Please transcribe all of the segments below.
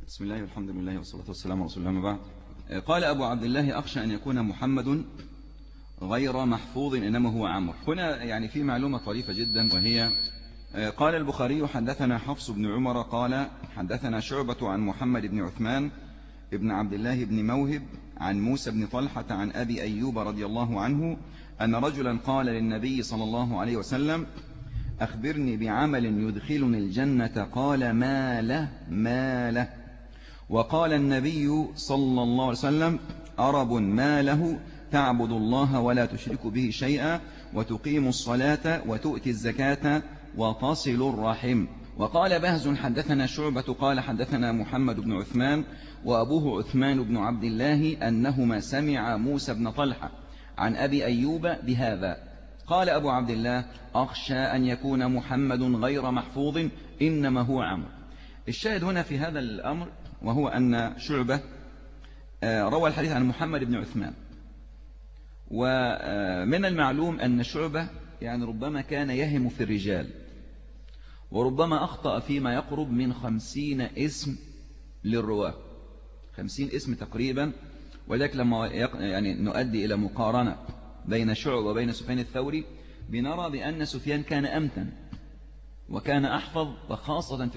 بسم الله والحمد لله والصلاة والسلام على رسول الله. ما بعد. قال أبو عبد الله: أخشى أن يكون محمد غير محفوظ إنما هو عمرو. هنا يعني في معلومة طريفة جدا، وهي قال البخاري: حدثنا حفص بن عمر قال حدثنا شعبة عن محمد بن عثمان ابن عبد الله بن موهب عن موسى بن طلحة عن أبي أيوب رضي الله عنه أن رجلا قال للنبي صلى الله عليه وسلم: أخبرني بعمل يدخلني الجنة. قال: ما له. وقال النبي صلى الله عليه وسلم: أرب ما له، تعبد الله ولا تشرك به شيئا، وتقيم الصلاة وتؤتي الزكاة وتصل الرحم. وقال بهز: حدثنا شعبة قال حدثنا محمد بن عثمان وأبوه عثمان بن عبد الله أنهما سمع موسى بن طلحة عن أبي أيوب بهذا. قال أبو عبد الله: أخشى أن يكون محمد غير محفوظ إنما هو عمرو. الشاهد هنا في هذا الأمر وهو أن شعبة روى الحديث عن محمد بن عثمان، ومن المعلوم أن شعبة يعني ربما كان يهم في الرجال، وربما أخطأ فيما يقرب من 50 اسم للرواة، 50 اسم تقريبا. ولذلك لما يعني نؤدي إلى مقارنة بين شعبة وبين سفيان الثوري، بنرى بأن سفيان كان أمتن وكان أحفظ، وخاصة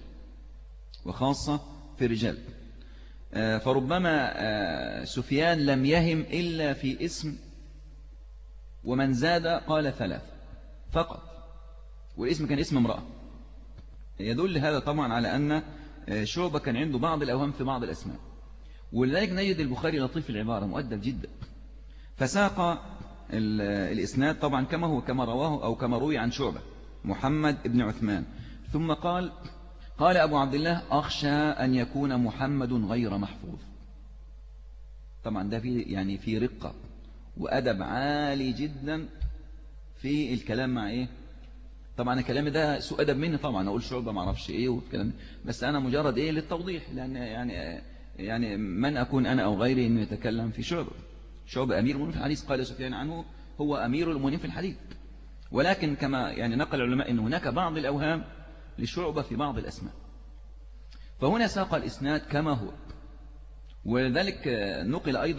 في الرجال. فربما سفيان لم يهم إلا في اسم، ومن زاد قال 3 فقط، والاسم كان اسم امرأة. يدل هذا طبعا على أن شعبة كان عنده بعض الأوهام في بعض الأسماء، ولذلك نجد البخاري لطيف العبارة، مؤدب جدا، فساق الإسناد طبعا كما رواه أو كما روي عن شعبة محمد بن عثمان، ثم قال أبو عبد الله: أخشى أن يكون محمد غير محفوظ. طبعا ده في رقة وأدب عالي جدا في الكلام مع إيه. طبعا الكلام ده سوء أدب مني، طبعا أقول شعبة ما أعرفش إيه والكلام، بس أنا مجرد إيه للتوضيح، لأن يعني من أكون أنا أو غيري إنه يتكلم في شعبة أمير المؤمنين في الحديث. قال سفيان عنه: هو أمير المؤمنين في الحديث. ولكن كما يعني نقل العلماء أن هناك بعض الأوهام لشعبة في بعض الأسماء، فهنا ساق الإسناد كما هو. ولذلك نقل أيضا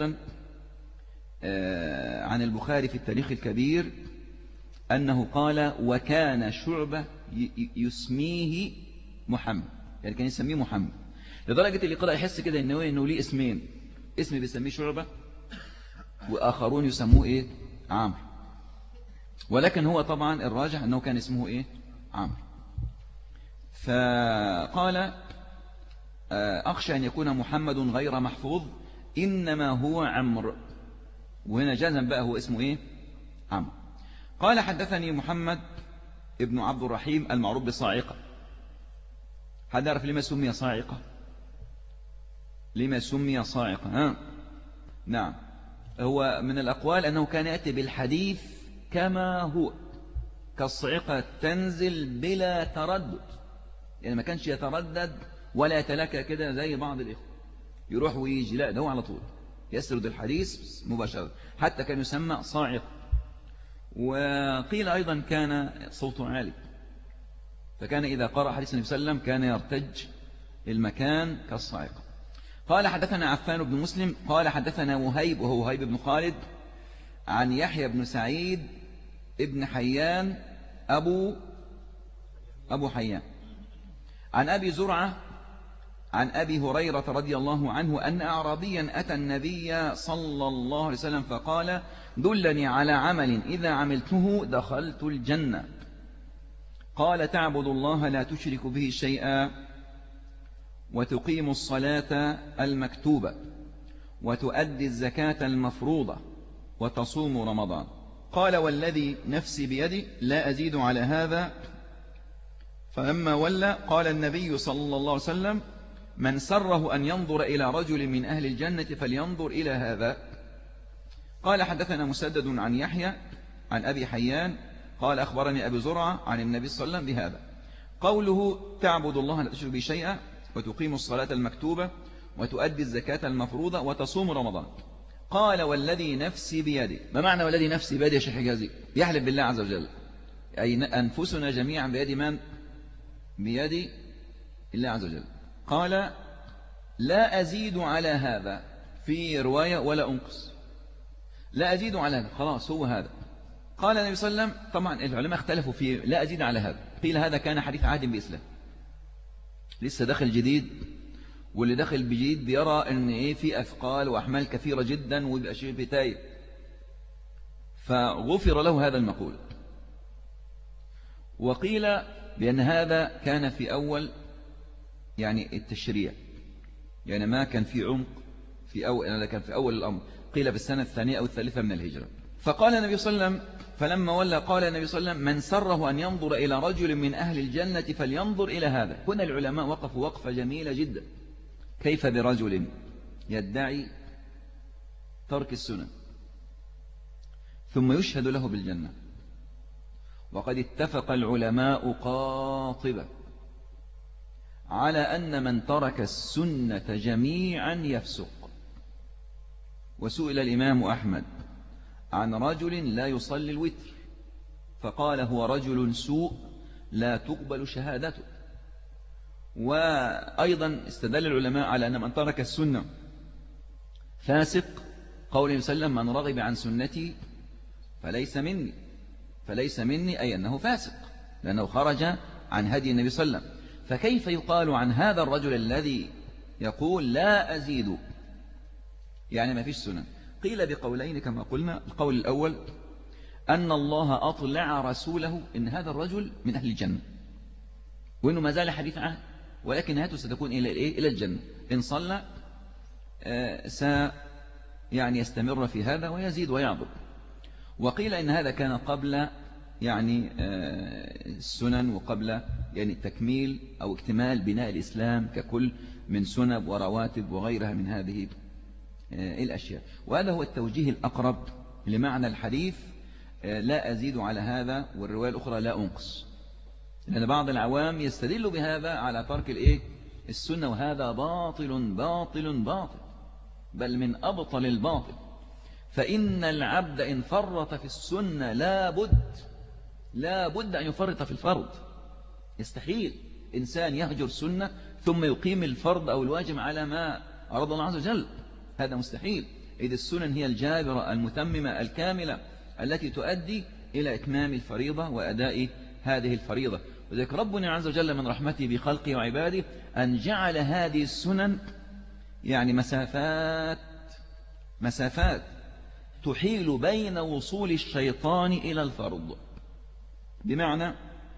عن البخاري في التاريخ الكبير أنه قال: وكان شعبة يسميه محمد، يعني كان يسميه محمد، لدرجة اللي قرأ يحس كده إنه ليه اسمين، اسم بيسميه شعبة وآخرون يسموه إيه؟ عمرو. ولكن هو طبعا الراجح أنه كان اسمه إيه؟ عمرو. فقال: أخشى أن يكون محمد غير محفوظ إنما هو عمرو. وهنا جازم بقى هو اسمه إيه؟ عمرو. قال: حدثني محمد ابن عبد الرحيم المعروف بصاعقة. حد يعرف لما سمي صاعقة؟ لما سمي صاعقة؟ نعم، هو من الأقوال أنه كان يأتي بالحديث كما هو، كالصعقة تنزل بلا تردد، يعني ما كانش يتردد ولا يتلكى كده زي بعض الإخوة يروح ويجي، لا، ده هو على طول يسرد الحديث مباشرة، حتى كان يسمى صاعق. وقيل أيضا كان صوته عالي، فكان إذا قرأ حديث النبي صلى الله عليه وسلم كان يرتج المكان كالصاعقة. قال: حدثنا عفان بن مسلم قال حدثنا وهيب وهو وهيب بن خالد عن يحيى بن سعيد ابن حيان أبو حيان عن أبي زرعة عن أبي هريرة رضي الله عنه أن أعرابيا أتى النبي صلى الله عليه وسلم فقال: دلني على عمل إذا عملته دخلت الجنة. قال: تعبد الله لا تشرك به شيئا، وتقيم الصلاة المكتوبة، وتؤدي الزكاة المفروضة، وتصوم رمضان. قال: والذي نفسي بيدي لا أزيد على هذا. فلما ولى قال النبي صلى الله عليه وسلم: من سره أن ينظر إلى رجل من أهل الجنة فلينظر إلى هذا. قال: حدثنا مسدد عن يحيى عن أبي حيان قال: أخبرني أبي زرعة عن النبي صلى الله عليه وسلم بهذا. قوله: تعبد الله لا تشرك به شيئا، وتقيم الصلاة المكتوبة، وتؤدي الزكاة المفروضة، وتصوم رمضان. قال: والذي نفسي بيدي. ما معنى والذي نفسي بيدي يا شيخ حجازي؟ يحلف بالله عز وجل، أي أنفسنا جميعا بيد من؟ بيد الله عز وجل. قال: لا أزيد على هذا في رواية ولا أنقص، لا أزيد على هذا، خلاص هو هذا. قال النبي صلى الله عليه وسلم، طبعا العلماء اختلفوا فيه، لا أزيد على هذا، قيل هذا كان حديث عهد بإسلام، لسه داخل جديد، واللي داخل بجديد بيرى ان ايه في أثقال وأحمال كثيرة جدا ويبقى شيء بتايب، فغفر له هذا المقول. وقيل بأن هذا كان في أول يعني التشريع، يعني ما كان في عمق في أول، هذا كان في أول الأمر، قيل في السنة الثانية أو الثالثة من الهجرة. فقال النبي صلى الله عليه وسلم فلما ولى قال النبي صلى الله عليه وسلم من سره أن ينظر إلى رجل من أهل الجنة فلينظر إلى هذا. هنا العلماء وقفوا وقفة جميلة جدا، كيف برجل يدعي ترك السنن ثم يشهد له بالجنة؟ وقد اتفق العلماء قاطبة على أن من ترك السنة جميعا يفسق. وسئل الإمام أحمد عن رجل لا يصلي الوتر فقال هو رجل سوء لا تقبل شهادته. وأيضا استدل العلماء على أن من ترك السنة فاسق، قوله صلى الله عليه وسلم من رغب عن سنتي فليس مني، فليس مني أي أنه فاسق لأنه خرج عن هدي النبي صلى الله عليه وسلم. فكيف يقال عن هذا الرجل الذي يقول لا أزيد يعني ما فيش سنن؟ قيل بقولين كما قلنا. القول الأول أن الله أطلع رسوله إن هذا الرجل من أهل الجنة، وإنه ما زال حديث عهد، ولكن نهايته ستكون إلى الجنة إن صلى يعني يستمر في هذا ويزيد ويعظم. وقيل إن هذا كان قبل يعني السنن وقبل يعني تكميل أو اكتمال بناء الإسلام ككل من سنن ورواتب وغيرها من هذه الأشياء. وهذا هو التوجيه الأقرب لمعنى الحديث لا أزيد على هذا، والرواية الأخرى لا أنقص، لأن بعض العوام يستدل بهذا على ترك السنة، وهذا باطل باطل باطل، بل من أبطل الباطل. فإن العبد إن فرط في السنة لا بد أن يفرط في الفرض. يستحيل إنسان يهجر السنة ثم يقيم الفرض أو الواجب على ما أراد الله عز وجل، هذا مستحيل، إذ السنن هي الجابرة المتممة الكاملة التي تؤدي إلى إتمام الفريضة وأداء هذه الفريضة. وذلك ربنا عز وجل من رحمته بخلقه وعباده أن جعل هذه السنن يعني مسافات تحيل بين وصول الشيطان إلى الفرض. بمعنى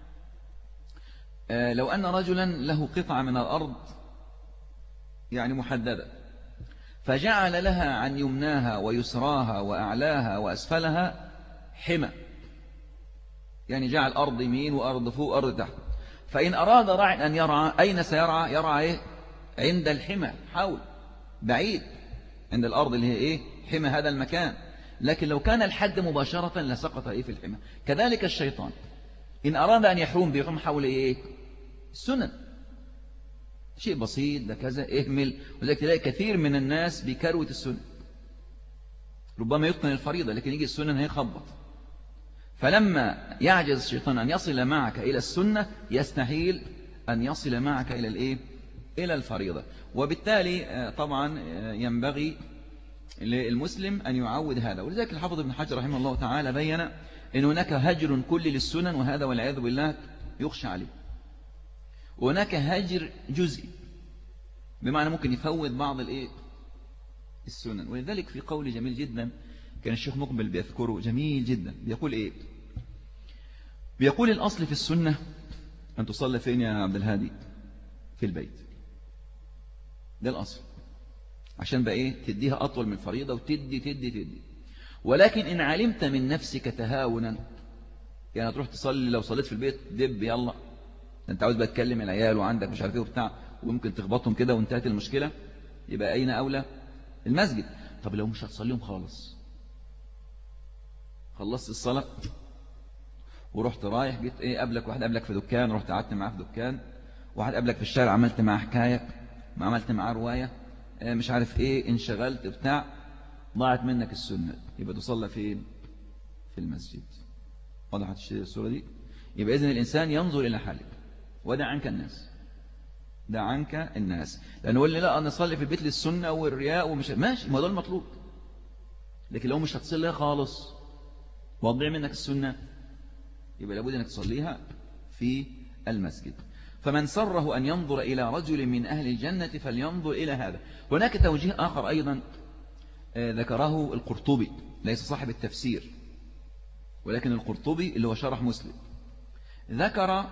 لو أن رجلا له قطعة من الأرض يعني محددة، فجعل لها عن يمناها ويسراها وأعلاها وأسفلها حمى، يعني جعل أرض يمين وأرض فوق وأرض تحت، فإن أراد راع أن يرعى أين سيرعى؟ يرعى عند الحمى، حول بعيد عند الأرض اللي هي حمى هذا المكان. لكن لو كان الحد مباشرة لسقط في الحمى. كذلك الشيطان إن أراد أن يحوم بيحوم حول السنن، شيء بسيط ده كذا اهمل. وذلك تلاقي كثير من الناس بكروة السنن، ربما يتقن الفريضة لكن يجي السنن هيخبط. فلما يعجز الشيطان أن يصل معك إلى السنة يستحيل أن يصل معك إلى الفريضة. وبالتالي طبعا ينبغي للمسلم أن يعود هذا. ولذلك الحافظ ابن حجر رحمه الله تعالى بين أن هناك هجر كلي للسنن، وهذا والعياذ بالله يخشى عليه. وهناك هجر جزئي، بمعنى ممكن يفوت بعض السنن. ولذلك في قول جميل جدا كان الشيخ مقبل بيذكره جميل جدا، بيقول بيقول الأصل في السنة أن تصلي فين يا عبد الهادي؟ في البيت، ده الأصل، عشان بقى تديها أطول من الفريضة وتدي. ولكن إن علمت من نفسك تهاونا، يعني تروح تصلي لو صليت في البيت دب يلا، انت عاوز بقى تكلم العيال وعندك مش عارف ايه وبتاع، وممكن تخبطهم كده وانتهت المشكلة، يبقى أين أولى؟ المسجد. طب لو مش هتصليهم خالص، خلصت الصلاة ورحت رايح، جيت قابلك واحد، قابلك في دكان، رحت قعدت معاه في دكان، واحد قابلك في الشارع عملت معاه حكاية، ما عملت معاه رواية، مش عارف انشغلت بتاع، ضاعت منك السنة، يبقى تصلى فين؟ في المسجد. وضحت الصورة دي؟ يبقى إذن الإنسان ينظر إلى حاله ودع عنك الناس، دع عنك الناس. لأنه يقول لي لا أنا أصلي في البيت للسنة والرياء ومش ماشي، ما ده المطلوب. لكن لو مش هتصليها خالص وضيع منك السنة يبقى لابد أنك تصليها في المسجد. فمن سره أن ينظر إلى رجل من أهل الجنة فلينظر إلى هذا. هناك توجيه آخر أيضا ذكره القرطبي، ليس صاحب التفسير ولكن القرطبي اللي هو شرح مسلم، ذكر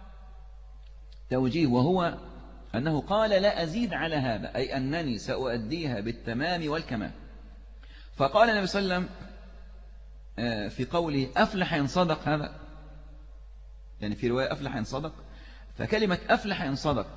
توجيه وهو أنه قال لا أزيد على هذا، أي أنني سأؤديها بالتمام والكمال. فقال النبي صلى الله عليه وسلم في قوله أفلح إن صدق، هذا يعني في رواية أفلح إن صدق، فكلمة أفلح إن صدق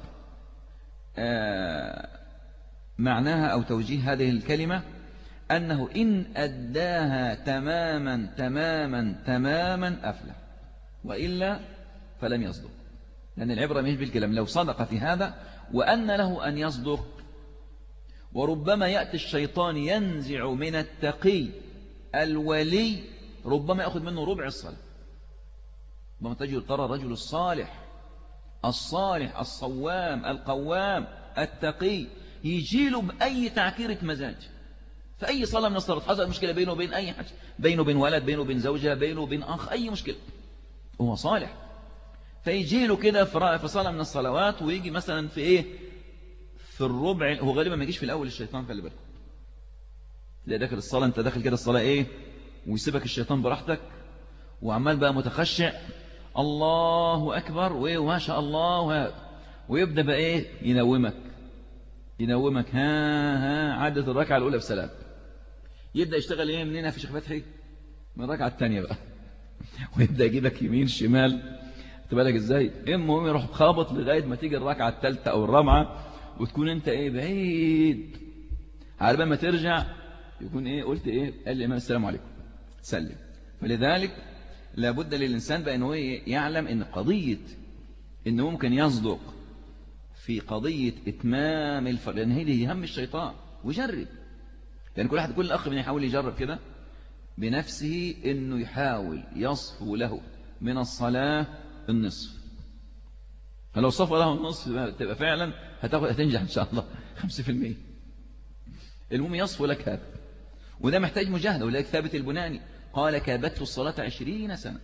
معناها أو توجيه هذه الكلمة أنه إن أداها تماما تماما تماما أفلح، وإلا فلم يصدق. لأن العبرة مش بالكلام، لو صدق في هذا وأن له أن يصدق. وربما يأتي الشيطان ينزع من التقي الولي، ربما يأخذ منه ربع الصلاة. ربما تجد ترى الرجل الصالح الصوام القوام التقي يجيله بأي تعكيرة مزاج في أي صلاة من الصلاة، حصل مشكلة بينه وبين أي حاجة، بينه وبين ولد، بينه وبين زوجة، بينه وبين أخ، أي مشكلة، هو صالح. فيجيله كده في صلاة من الصلوات ويجي مثلا في إيه، في الربع، هو غالبا ما يجيش في الأول الشيطان، خلي بالك، لا داخل الصلاة أنت داخل كده الصلاة إيه، ويسيبك الشيطان براحتك وعمال بقى متخشع الله أكبر وما شاء الله، ويبدأ بقى إيه ينومك ها عدت الركعة الأولى بسلام، يبدأ يشتغل إيه منين في شيخ فتحي، من الركعة الثانية بقى ويبدأ يجيبك يمين شمال، تبالك إزاي، المهم يروح خابط لغاية ما تيجي الركعة الثالثة أو الرابعة وتكون أنت إيه بعيد، على بال ما ترجع يكون إيه قلت إيه، قال الإمام السلام عليكم سلم. فلذلك لابد للإنسان بقى أنه يعلم أن قضية أنه ممكن يصدق في قضية إتمام الفرق، لأن هذه هم الشيطان، ويجرب. يعني كل أخ من يحاول يجرب كده بنفسه أنه يحاول يصفو له من الصلاة النصف، فلو صفى له النصف تبقى فعلا هتنجح إن شاء الله 5%. المهم يصفو لك هذا، وده محتاج مجاهدة. ولذلك ثابت البناني قال كابدت الصلاة 20 سنة،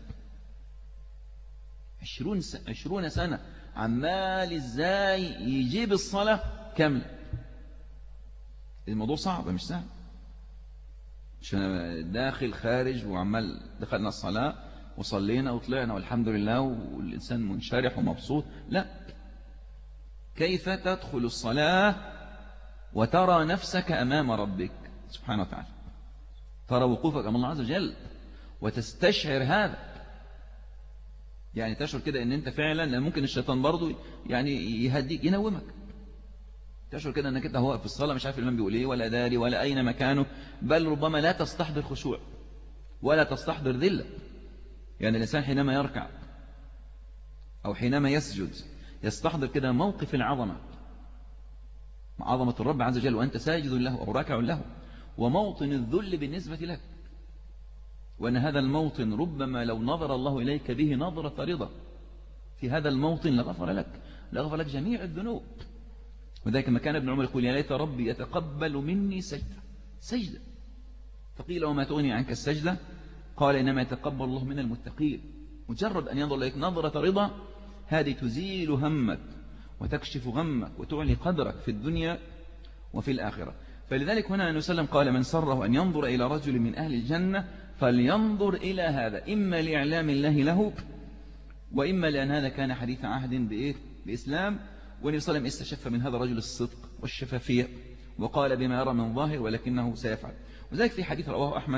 20 سنة عمال إزاي يجيب الصلاة كاملة. الموضوع صعب مش سهل، مش داخل خارج وعمال دخلنا الصلاة وصلينا وطلعنا والحمد لله والإنسان منشرح ومبسوط، لا، كيف تدخل الصلاة وترى نفسك أمام ربك سبحانه وتعالى، ترى وقوفك أمام الله عز وجل وتستشعر هذا، يعني تشعر كده ان انت فعلا، لان ممكن الشيطان برضو يعني يهديك ينومك، تشعر كده انك انت هو في الصلاة مش عارف الإمام بيقول ايه ولا داري ولا اين مكانه، بل ربما لا تستحضر خشوع ولا تستحضر ذلة. يعني الإنسان حينما يركع أو حينما يسجد يستحضر كده موقف العظمة، عظمة الرب عز وجل وأنت ساجد له أو راكع له، وموطن الذل بالنسبة لك، وأن هذا الموطن ربما لو نظر الله إليك به نظرة رضا في هذا الموطن لغفر لك جميع الذنوب. وذلك ما كان ابن عمر يقول يا ليت ربي يتقبل مني سجدة، فقيل وما تغني عنك السجدة، قال إنما يتقبل الله من المتقين. مجرد أن ينظر إليك نظرة رضا هذه تزيل همك وتكشف غمك وتعلي قدرك في الدنيا وفي الآخرة. فلذلك هنا النبي صلى الله عليه وسلم قال من سره أن ينظر إلى رجل من أهل الجنة فلينظر إلى هذا، إما لإعلام الله له وإما لأن هذا كان حديث عهد بإسلام. والنبي صلى الله عليه وسلم استشف من هذا الرجل الصدق والشفافية وقال بما يرى من ظاهر ولكنه سيفعل. وذلك في حديث رواه أحمد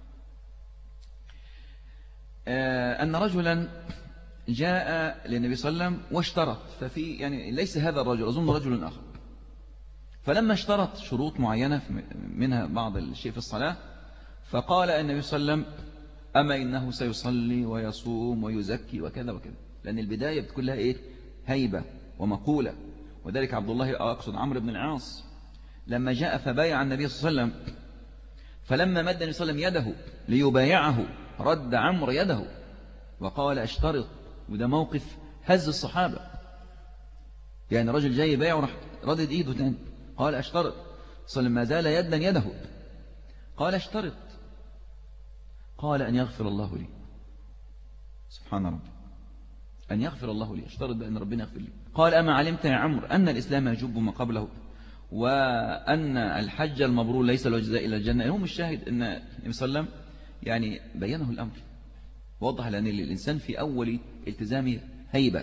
أن رجلا جاء للنبي صلى الله عليه وسلم واشترط، ففي يعني ليس هذا الرجل، أظن رجل آخر، فلما اشترط شروط معينة منها بعض الشيء في الصلاة، فقال النبي صلى الله عليه وسلم أما إنه سيصلي ويصوم ويزكي وكذا وكذا، لأن البداية بتكون لها إيه؟ هيبة ومقولة. وذلك عبد الله أقصد عمرو بن العاص لما جاء فبايع النبي صلى الله عليه وسلم، فلما مد النبي صلى الله عليه وسلم يده ليبايعه رد عمرو يده وقال اشترط، وده موقف هز الصحابة، يعني رجل جاي بايع وراح ردد إيده تاني، قال أشترط، صلى ما زال يدا يده، قال أشترط، قال أن يغفر الله لي. سبحان ربي، أن يغفر الله لي، اشترط بأن ربنا يغفر لي. قال أما علمت يا عمرو أن الإسلام يجب ما قبله، وأن الحج المبرور ليس له جزاء إلى الجنة. هم الشاهد أن النبي صلى الله عليه وسلم يعني بينه الأمر، وضح لأن الإنسان في أول التزامه هيبة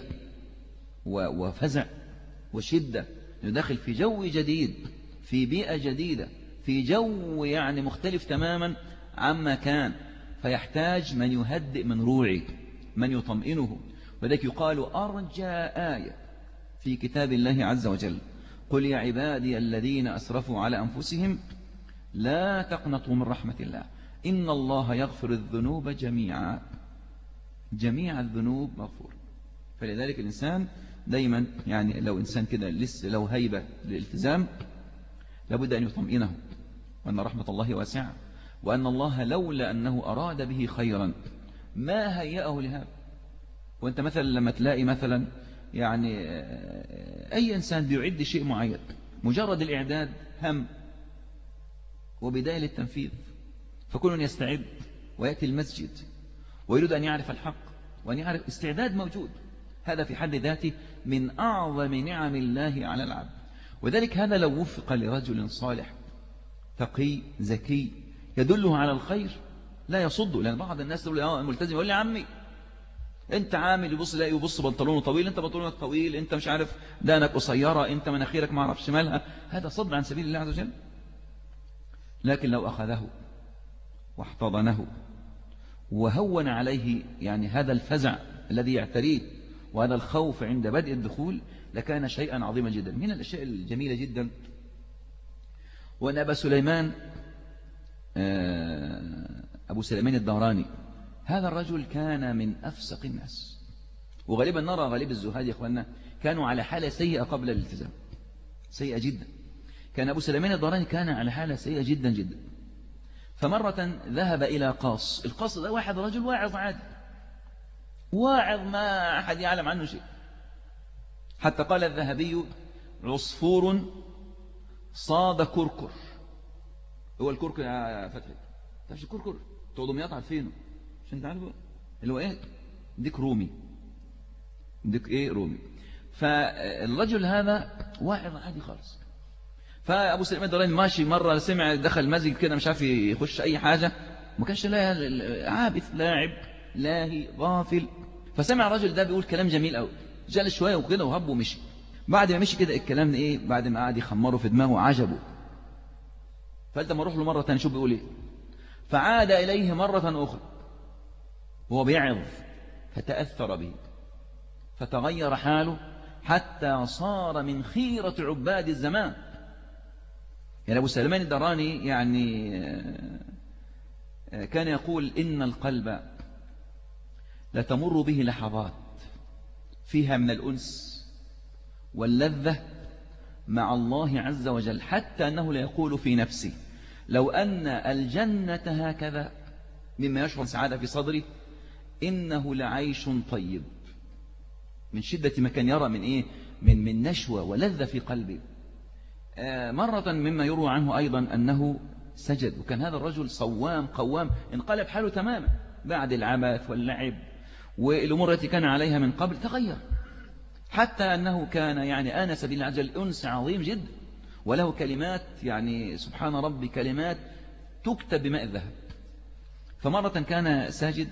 وفزع وشدة، يدخل في جو جديد، في بيئة جديدة، في جو يعني مختلف تماما عما كان، فيحتاج من يهدئ من روعه، من يطمئنه. وذلك يقال أرجى آية في كتاب الله عز وجل: قل يا عبادي الذين أسرفوا على أنفسهم لا تقنطوا من رحمة الله إن الله يغفر الذنوب جميعا. جميع الذنوب مغفور. فلذلك الإنسان دايما يعني لو إنسان كده لسه لو هيبة للالتزام لابد أن يطمئنه، وأن رحمة الله واسعة، وأن الله لولا أنه أراد به خيرا ما هيأه لهذا. وأنت مثلا لما تلاقي مثلا يعني أي إنسان بيعد شيء معين، مجرد الإعداد هم وبداية للتنفيذ، فكل يستعد ويأتي المسجد ويريد أن يعرف الحق وأن يعرف، استعداد موجود. هذا في حد ذاته من أعظم نعم الله على العبد. وذلك هذا لو وفق لرجل صالح تقي ذكي يدله على الخير لا يصده. لأن بعض الناس تقول ملتزم، يقول لي عمي انت عامل، يبص لا يبص بنطلونه طويل، انت بنطلونك طويل، انت مش عارف دانك قصيرة، انت مناخيرك ما اعرفش مالها. هذا صد عن سبيل الله عز وجل. لكن لو أخذه واحتضنه وهون عليه يعني هذا الفزع الذي يعتريه وهذا الخوف عند بدء الدخول لكان شيئا عظيما جدا. من الأشياء الجميلة جدا وأن أبا سليمان أبو سليمان الدهراني هذا الرجل كان من أفسق الناس، وغالبا نرى غالب الزهاد يا أخواننا كانوا على حالة سيئة قبل الالتزام، سيئة جدا. كان أبو سليمان الدهراني كان على حالة سيئة جدا جدا. فمرة ذهب إلى قاص، القاص ده واحد رجل واعظ عادي، واعظ ما أحد يعلم عنه شيء، حتى قال الذهبي عصفور صاد كركر. هو الكركر يا فتحي تعرفش الكركر تقعدوا مياط عارفينه عشان تعرفوا اللي هو ايه، ديك رومي، ديك ايه رومي. فالرجل هذا واعظ عادي خالص. فأبو سليمان الدهراني ماشي مرة سمع دخل مسجد كده مش عارف يخش أي حاجة، ما كانش لا عابث لاعب لاهي غافل، فسمع الرجل ده بيقول كلام جميل قوي، جلس شوية وكده وهب ومشي. بعد ما مشي كده الكلام ده ايه، بعد ما قعد يخمره في دماغه عجبه، فقلت ما اروح له مرة تانية شوف بيقول ايه. فعاد إليه مرة أخرى وهو بيعظ فتأثر به فتغير حاله حتى صار من خيرة عباد الزمان. يعني أبو سليمان الدهراني يعني كان يقول إن القلب لتمر به لحظات فيها من الأنس واللذة مع الله عز وجل، حتى أنه ليقول في نفسه لو أن الجنة هكذا، مما يشعر سعادة في صدره، إنه لعيش طيب، من شدة ما كان يرى من إيه، من نشوة ولذة في قلبه. مرة مما يروى عنه أيضا أنه سجد، وكان هذا الرجل صوام قوام، انقلب حاله تماما بعد العبث واللعب والأمور التي كان عليها من قبل تغير، حتى أنه كان يعني آنس بالله عز وجل أنس عظيم جدا، وله كلمات يعني سبحان ربي كلمات تكتب بماء الذهب. فمرة كان ساجد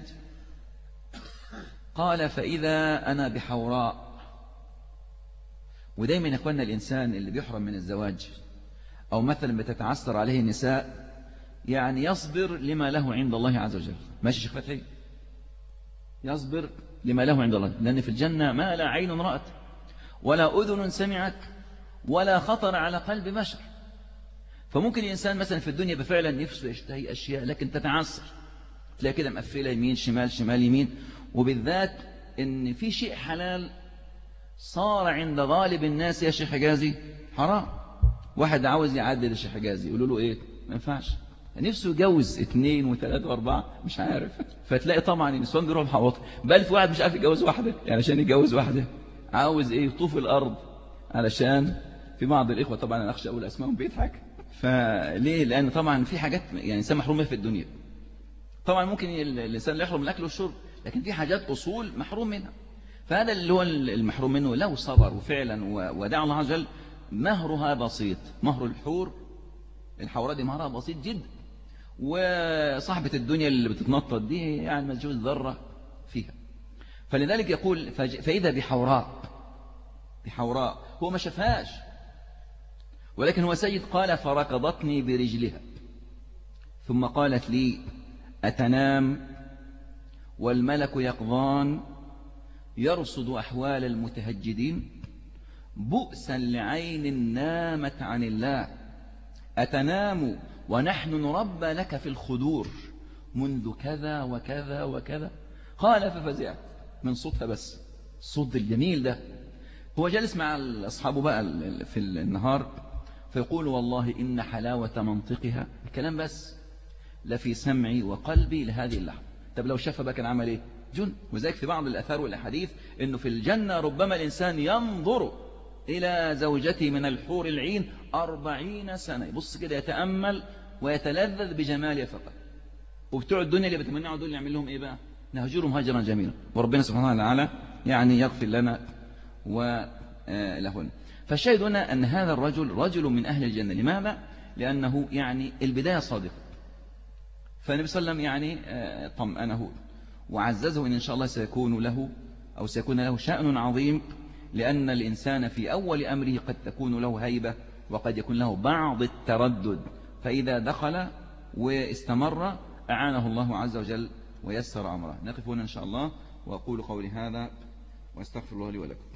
قال فإذا أنا بحوراء. ودايما يقولنا الإنسان اللي بيحرم من الزواج أو مثلا بتتعثر عليه النساء يعني يصبر لما له عند الله عز وجل. ماشي شيخ فتحي؟ يصبر لما له عند الله، لأن في الجنة ما لا عين رأت ولا أذن سمعت ولا خطر على قلب بشر. فممكن الإنسان مثلا في الدنيا بفعلا نفسه يشتهي أشياء لكن تتعثر، تلاقي كده مقفلة يمين شمال شمال يمين، وبالذات إن في شيء حلال صار عند غالب الناس يا شيخ حجازي حرام. واحد عاوز يعدل يا شيخ حجازي يقولوا له إيه، ما ينفعش، نفسه يجوز 2 و3 و4 مش عارف، فتلاقي طبعا النسوان بيروحوا محوطين، بل في واحد مش عارف يتجوز واحدة، يعني عشان يتجوز واحدة عاوز إيه، يطوف الأرض علشان في بعض الإخوة طبعا أنا أخشى أقول أسمائهم بيضحك. فليه؟ لأن طبعا في حاجات يعني الإنسان محروم منها في الدنيا. طبعا ممكن الإنسان يحرم من الأكل والشرب، لكن في حاجات أصول محروم منها. فهذا اللي هو المحروم منه لو صبر وفعلا ودعا الله عز وجل مهرها بسيط. مهر الحورة دي مهرها بسيط جدا. وصاحبة الدنيا اللي بتتنطط دي يعني ما تجوز ذرة فيها. فلذلك يقول فإذا بحوراء هو ما شافهاش، ولكن هو سيد قال فركضتني برجلها ثم قالت لي أتنام والملك يقظان يرصد أحوال المتهجدين بؤسا لعين نامت عن الله أتنام ونحن نربى لك في الخدور منذ كذا وكذا وكذا. قال ففزعت من صوتها، بس الصوت الجميل ده. هو جالس مع أصحابه بقى في النهار فيقول والله إن حلاوة منطقها الكلام بس لفي سمعي وقلبي لهذه اللحظة. طب لو شافها بقى كان عمل ايه؟ جن. وذلك في بعض الآثار والأحاديث إنه في الجنة ربما الإنسان ينظر إلى زوجته من الحور العين 40 سنة، يبص كده يتأمل ويتلذذ بجمالها فقط. وبتوع الدنيا اللي بتمنعوا دول يعمل لهم إيه بقى؟ نهجرهم هجرا جميلا. وربنا سبحانه وتعالى يعني يغفر لنا ولهن. فالشاهد هنا أن هذا الرجل رجل من أهل الجنة. لماذا؟ لأنه يعني البداية صادقة. فالنبي صلى الله عليه وسلم يعني طمأنه وعززه إن شاء الله سيكون له شأن عظيم، لأن الإنسان في أول أمره قد تكون له هيبة وقد يكون له بعض التردد، فإذا دخل واستمر أعانه الله عز وجل ويسر أمره. نقف هنا إن شاء الله، وأقول قولي هذا وأستغفر الله لي ولكم.